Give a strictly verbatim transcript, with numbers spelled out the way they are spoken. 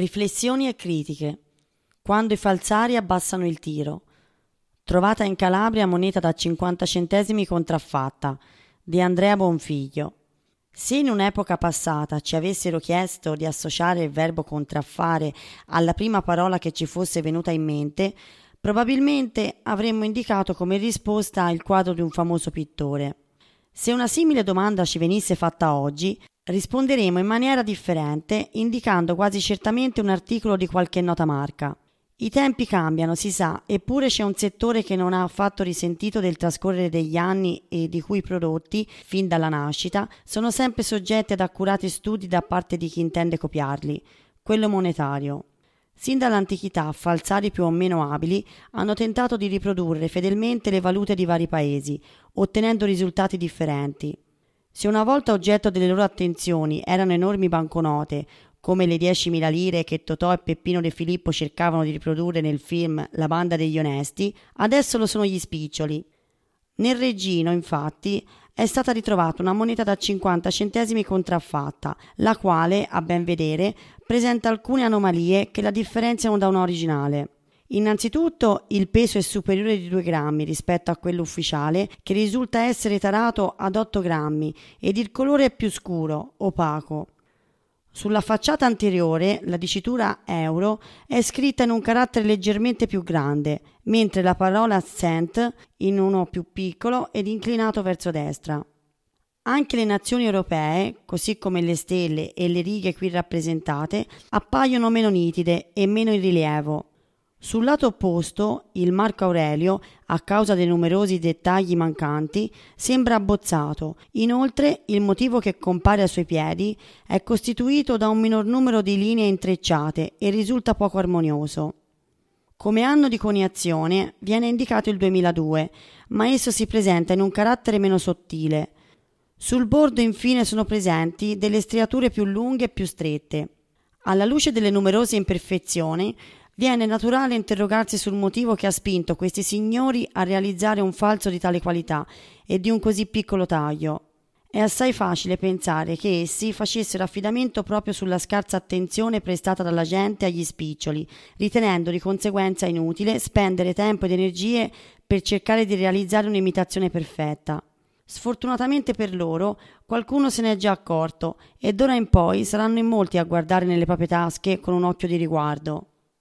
Riflessioni e critiche. Quando i falsari abbassano il tiro. Trovata in Calabria moneta da cinquanta centesimi contraffatta, di Andrea Bonfiglio. Se in un'epoca passata ci avessero chiesto di associare il verbo contraffare alla prima parola che ci fosse venuta in mente, probabilmente avremmo indicato come risposta il quadro di un famoso pittore. Se una simile domanda ci venisse fatta oggi, risponderemo in maniera differente, indicando quasi certamente un articolo di qualche nota marca. I tempi cambiano, si sa, eppure c'è un settore che non ha affatto risentito del trascorrere degli anni e di cui i prodotti, fin dalla nascita, sono sempre soggetti ad accurati studi da parte di chi intende copiarli, quello monetario. Sin dall'antichità, falsari più o meno abili hanno tentato di riprodurre fedelmente le valute di vari paesi, ottenendo risultati differenti. Se una volta oggetto delle loro attenzioni erano enormi banconote, come le diecimila lire che Totò e Peppino De Filippo cercavano di riprodurre nel film La banda degli onesti, adesso lo sono gli spiccioli. Nel Reggino, infatti, è stata ritrovata una moneta da cinquanta centesimi contraffatta, la quale, a ben vedere, presenta alcune anomalie che la differenziano da una originale. Innanzitutto il peso è superiore di due grammi rispetto a quello ufficiale, che risulta essere tarato ad otto grammi, ed il colore è più scuro, opaco. Sulla facciata anteriore la dicitura euro è scritta in un carattere leggermente più grande, mentre la parola cent in uno più piccolo ed inclinato verso destra. Anche le nazioni europee, così come le stelle e le righe qui rappresentate, appaiono meno nitide e meno in rilievo. Sul lato opposto, il Marco Aurelio, a causa dei numerosi dettagli mancanti, sembra abbozzato. Inoltre, il motivo che compare ai suoi piedi è costituito da un minor numero di linee intrecciate e risulta poco armonioso. Come anno di coniazione viene indicato il duemiladue, ma esso si presenta in un carattere meno sottile. Sul bordo, infine, sono presenti delle striature più lunghe e più strette. Alla luce delle numerose imperfezioni, viene naturale interrogarsi sul motivo che ha spinto questi signori a realizzare un falso di tale qualità e di un così piccolo taglio. È assai facile pensare che essi facessero affidamento proprio sulla scarsa attenzione prestata dalla gente agli spiccioli, ritenendo di conseguenza inutile spendere tempo ed energie per cercare di realizzare un'imitazione perfetta. Sfortunatamente per loro, qualcuno se ne è già accorto e d'ora in poi saranno in molti a guardare nelle proprie tasche con un occhio di riguardo.